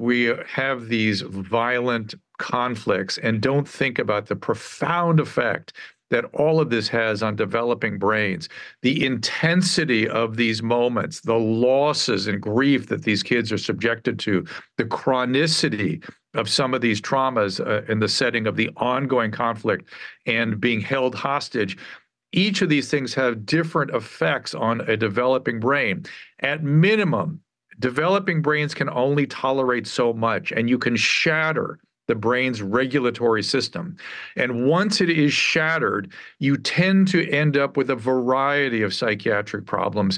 we have these violent conflicts and don't think about the profound effect that all of this has on developing brains, the intensity of these moments, the losses and grief that these kids are subjected to, the chronicity of some of these traumas in the setting of the ongoing conflict and being held hostage. Each of these things have different effects on a developing brain. At minimum, developing brains can only tolerate so much, and you can shatter the brain's regulatory system. And once it is shattered, you tend to end up with a variety of psychiatric problems,